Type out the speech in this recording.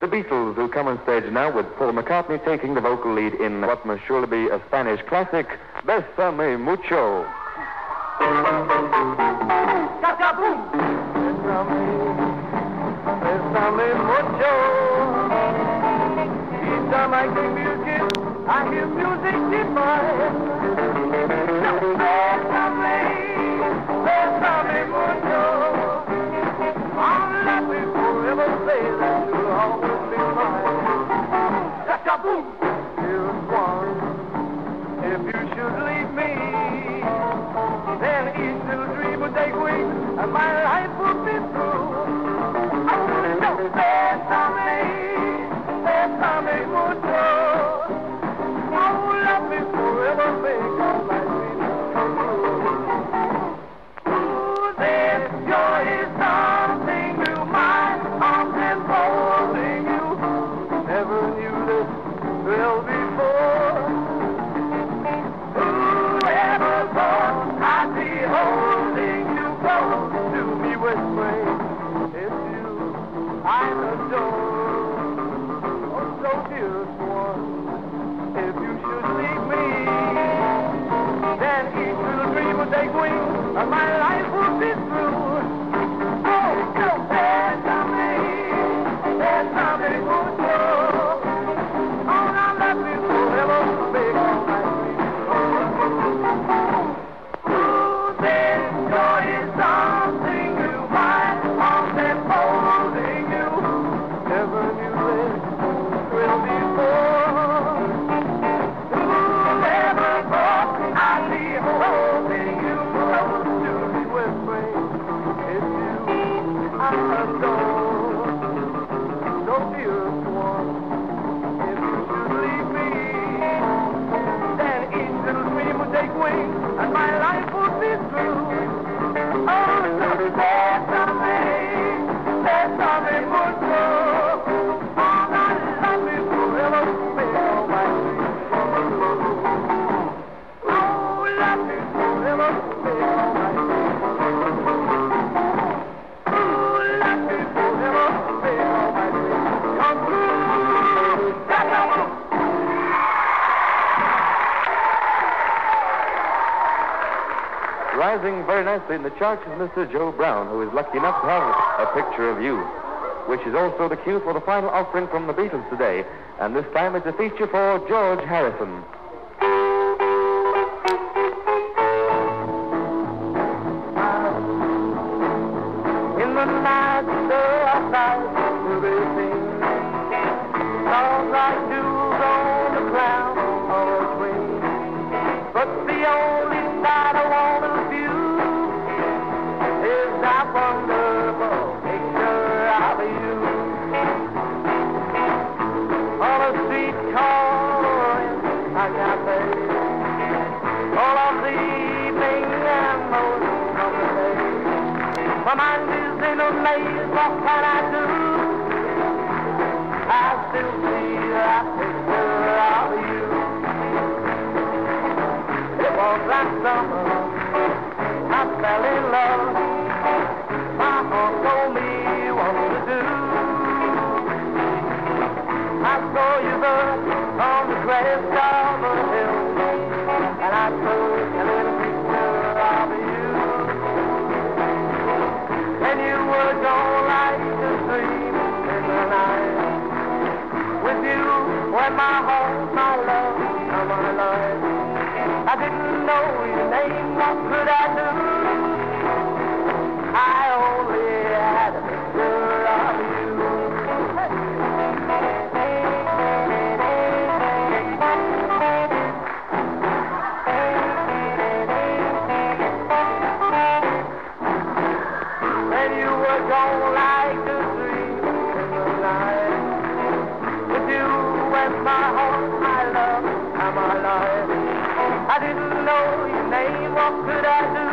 The Beatles, who come on stage now with Paul McCartney taking the vocal lead in what must surely be a Spanish classic, Bésame Mucho. Bésame mucho. Each time I hear music, I hear music divine. Bésame mucho. I'll love you forever, say that you'll always be mine. Cha-cha-boom! Here's one. If you should leave me, then each little dream would take wings, and my life would be through. Oh, no, bésame mucho. Oh, love me forever, make all my dreams come true. Ooh, this joy is something new, my arms enfolding you. Never knew this thrill before. Whoever thought I'd be holding you close to me, whispering, it's you I adore. Oh, so dearest one, if you should leave me, then each little dream would take wings, and my life would be through. Oh, so bésame mucho. Oh, now let me forever make all my dreams come true. Ooh, this joy is something new, my arms enfolding you. Never knew this thrill before. Whoever thought I'd be holding you close to me, whispering, it's you I adore. So dearest one, if you should leave me, then each little dream would take wing, and my life would be through. Oh, so bésame mucho. Oh, now love me forever, make all my dreams come true. Oh, love me forever, make all my dreams come true. Oh, love me forever, make all my dreams come true. Rising very nicely in the charts is Mr. Joe Brown, who is lucky enough to have A Picture of You, which is also the cue for the final offering from the Beatles today, and this time it's a feature for George Harrison. In the night, there are sights to be seen. Songs like jewels on the crown of a queen. But the only sight I want to view is that wonderful picture of you. On a streetcar in Agape, all of the evening and most of the day. My mind is in a maze, what can I do? I still see that picture of you. It was last summer, I fell in love. My heart told me what to do. I saw you there on the crest of a hill, and I took a little picture of you. And you were gone like a dream in the night. With you when my heart, my love, and my life. I didn't know your name, what could I do? I only had a picture of you. And you were gone like a dream in the night. With you and my heart, my love, and my life. I didn't know your name, what could I do?